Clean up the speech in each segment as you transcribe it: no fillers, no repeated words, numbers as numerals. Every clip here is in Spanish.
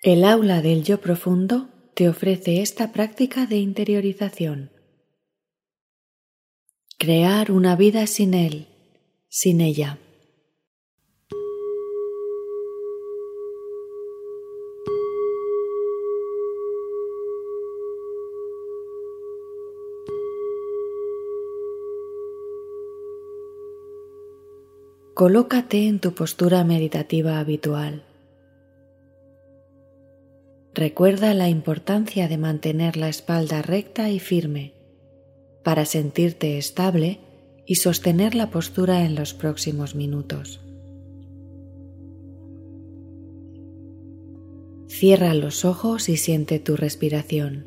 El aula del yo profundo te ofrece esta práctica de interiorización. Crear una vida sin él, sin ella. Colócate en tu postura meditativa habitual. Recuerda la importancia de mantener la espalda recta y firme para sentirte estable y sostener la postura en los próximos minutos. Cierra los ojos y siente tu respiración.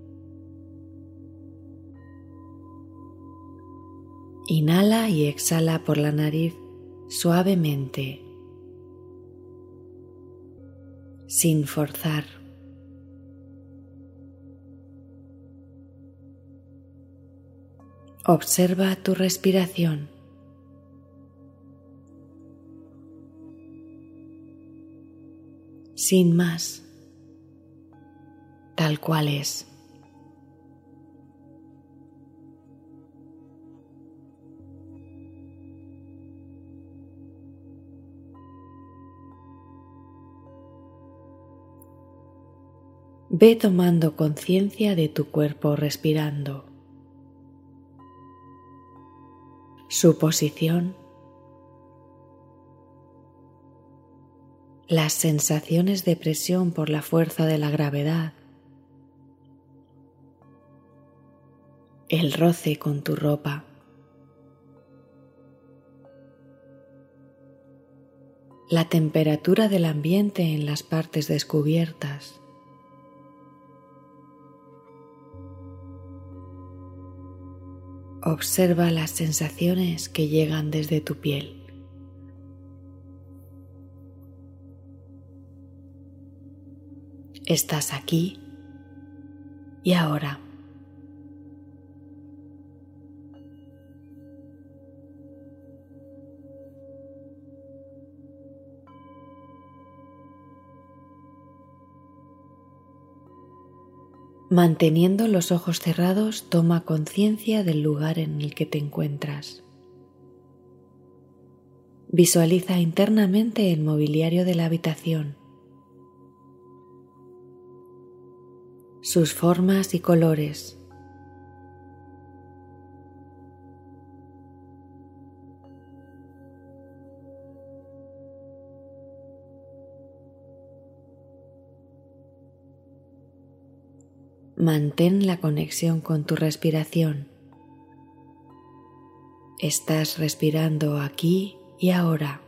Inhala y exhala por la nariz suavemente, sin forzar. Observa tu respiración. Sin más, tal cual es. Ve tomando conciencia de tu cuerpo respirando, su posición, las sensaciones de presión por la fuerza de la gravedad, el roce con tu ropa. La temperatura del ambiente en las partes descubiertas. Observa las sensaciones que llegan desde tu piel. Estás aquí y ahora. Manteniendo los ojos cerrados, toma conciencia del lugar en el que te encuentras. Visualiza internamente el mobiliario de la habitación, sus formas y colores. Mantén la conexión con tu respiración. Estás respirando aquí y ahora.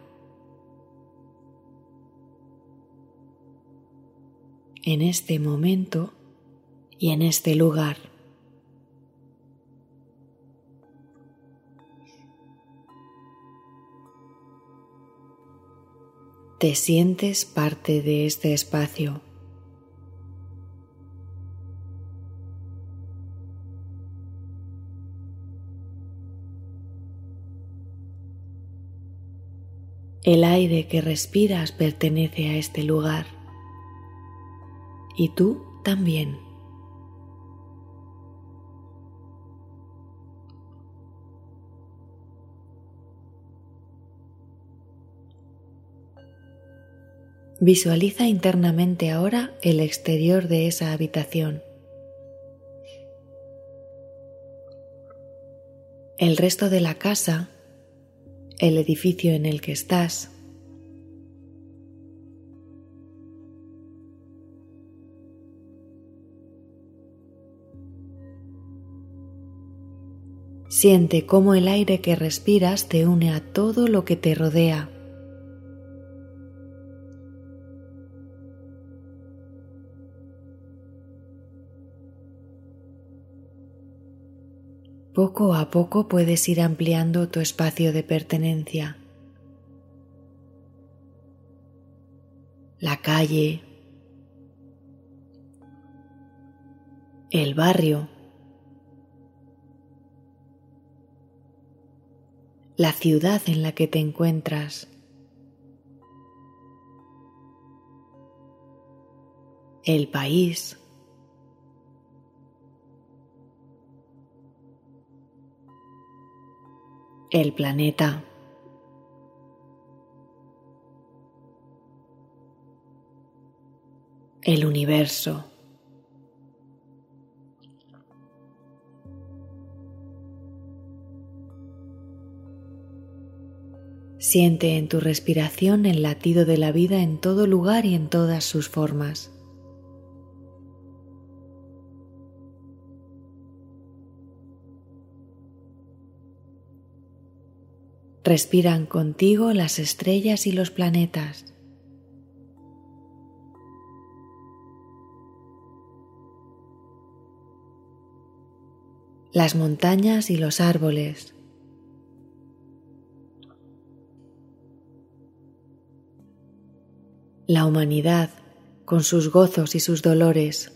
En este momento y en este lugar. Te sientes parte de este espacio. El aire que respiras pertenece a este lugar y tú también. Visualiza internamente ahora el exterior de esa habitación. El resto de la casa, el edificio en el que estás. Siente cómo el aire que respiras te une a todo lo que te rodea. Poco a poco puedes ir ampliando tu espacio de pertenencia. La calle, el barrio, la ciudad en la que te encuentras. el país, el planeta, el universo. Siente en tu respiración el latido de la vida en todo lugar y en todas sus formas. Respiran contigo las estrellas y los planetas. Las montañas y los árboles. La humanidad con sus gozos y sus dolores.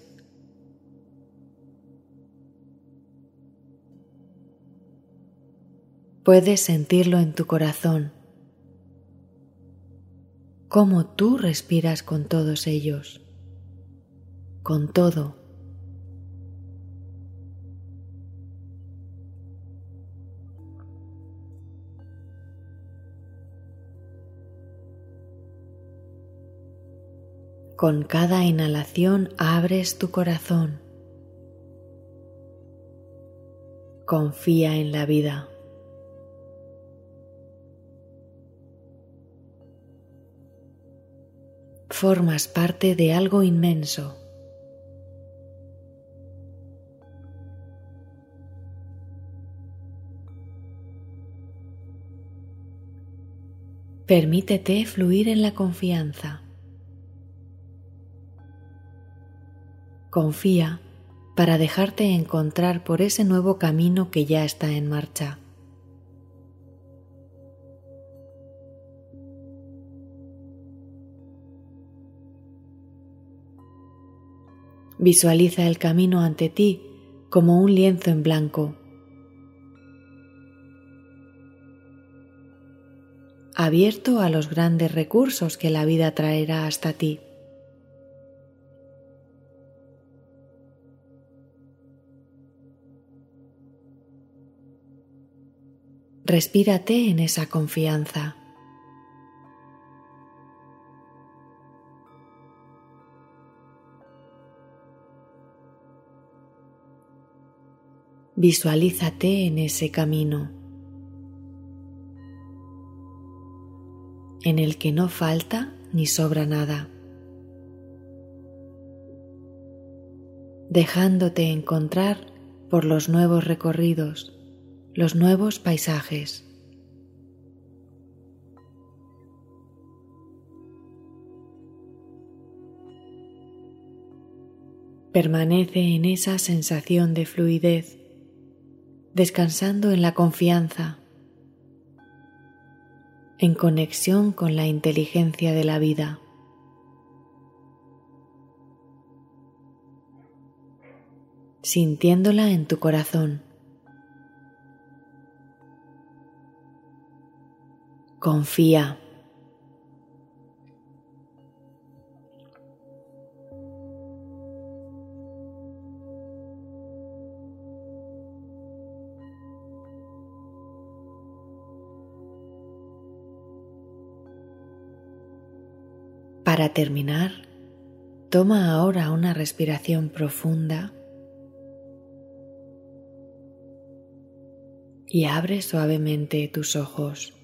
Puedes sentirlo en tu corazón, cómo tú respiras con todos ellos, con todo. Con cada inhalación abres tu corazón. Confía en la vida. Formas parte de algo inmenso. Permítete fluir en la confianza. Confía para dejarte encontrar por ese nuevo camino que ya está en marcha. Visualiza el camino ante ti como un lienzo en blanco, abierto a los grandes recursos que la vida traerá hasta ti. Respírate en esa confianza. Visualízate en ese camino, en el que no falta ni sobra nada, dejándote encontrar por los nuevos recorridos, los nuevos paisajes. Permanece en esa sensación de fluidez, descansando en la confianza, en conexión con la inteligencia de la vida. Sintiéndola en tu corazón. Confía. Para terminar, toma ahora una respiración profunda y abre suavemente tus ojos.